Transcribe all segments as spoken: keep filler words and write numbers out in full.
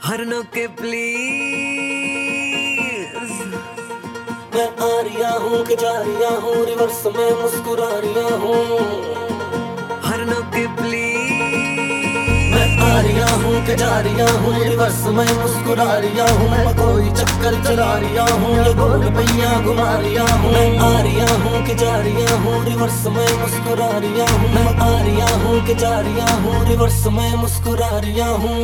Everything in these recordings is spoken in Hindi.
हरनों के प्लीज। मैं आ रिया हूँ कि जा रिया हूँ, रिवर्स में मुस्कुरा रिया हूँ। हरनों के प्लीज। मैं आ रिया हूँ कि जा रिया हूँ, रिवर्स में मुस्कुरा रिया हूँ। मैं कोई चक्कर चला रिया हूँ, ये गोल पहिया घुमा रिया हूँ। मैं आ रिया हूँ कि जा रिया हूँ, रिवर्स में मुस्कुरा रिया हूँ। मैं आ रिया हूँ कि जा रिया हूँ, रिवर्स में मुस्कुरा रिया हूँ।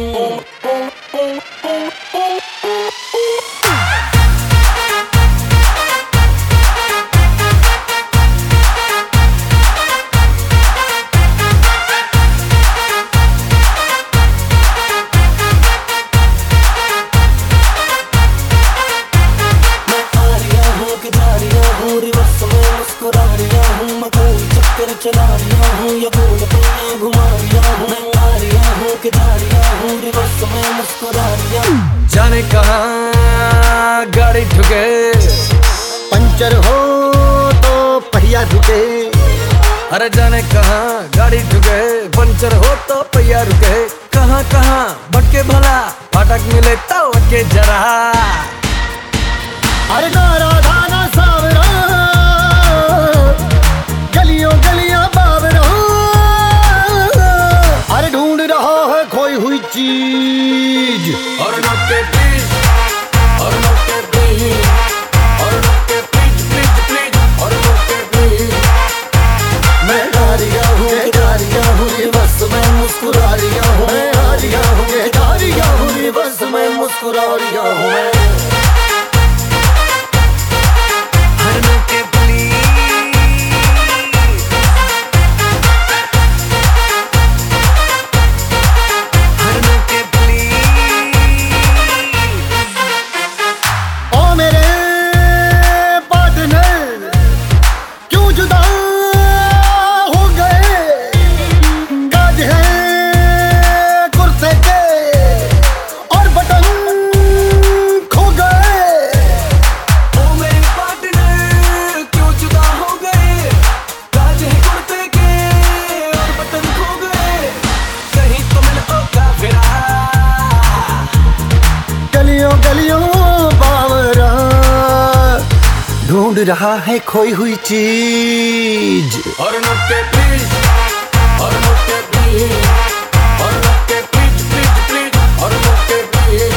रिवर्स में मुस्कुरा रिया हूँ, मैं कोई चक्कर चला रिया हूँ, या गोल पहिया घुमा रिया हूँ। मैं आ रिया हूँ कि जा रिया हूँ, रिवर्स में मुस्कुरा रिया हूँ। जाने कहाँ गाड़ी ठुके, पंचर हो तो पहिया रुके। अरे जाने कहाँ गाड़ी ठुके, पंचर हो तो पहिया रुके। कहाँ कहाँ भटके भला, फाटक मिले तो अटके जरा। अरे नारा धाना सावरा, गलियों गलियां बावरा। अरे ढूंढ रहा है खोई हुई चीज। और नोटे प्लीज, और नोटे प्लीज, और नोटे प्लीज प्लीज प्लीज, और नोटे प्लीज। मैं आ रिया हूँ कि जा रिया हूँ, रिवर्स में मुस्कुरा रिया हूँ। मैं आ रिया हूँ कि जा रिया हूँ, रिवर्स में मुस्कुरा रिया हूँ। मैं गलियों बावरा, ढूंढ रहा है खोई हुई चीज। और नोटे प्लीज, और नोटे प्लीज, और नोटे प्लीज प्लीज प्लीज, और नोटे प्लीज।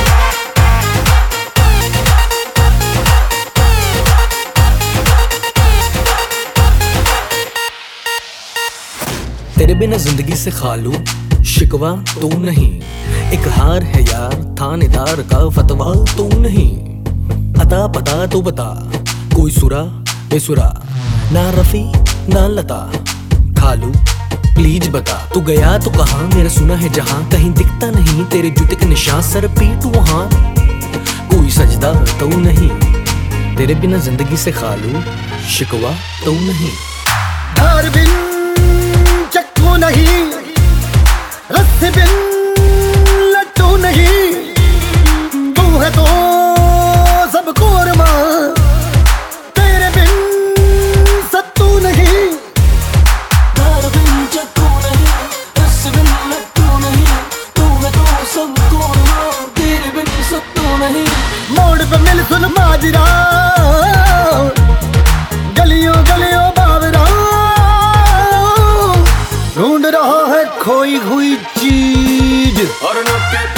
तेरे बिना जिंदगी से खालू शिकवा तू नहीं। एक हार है यार, थानेदार का फतवा तू नहीं। अता पता तो बता, कोई सुरा बेसुरा, ना रफी ना लता। खालू प्लीज बता, तू गया तो कहाँ, मेरा सुना है जहाँ। कहीं दिखता नहीं तेरे जूते के निशान, सर पीट वहाँ कोई सजदा तो नहीं। तेरे बिना जिंदगी से खालू शिकवा तो नहीं। धार बिन चक्कू नहीं, रस्सी बिन लट्टू नहीं। तू है तो सब कोरमा, तेरे बिन सत्तू नहीं। धार बिन चक्कू नहीं, रस्सी बिन लट्टू नहीं। तू है तो सब कोरमा, तेरे बिन सत्तू नहीं। मोड़ पे मिल सुन माजरा, गलियों गलियों बावरा। ढूंढ रहा है खोई हुई चीज। और नोटे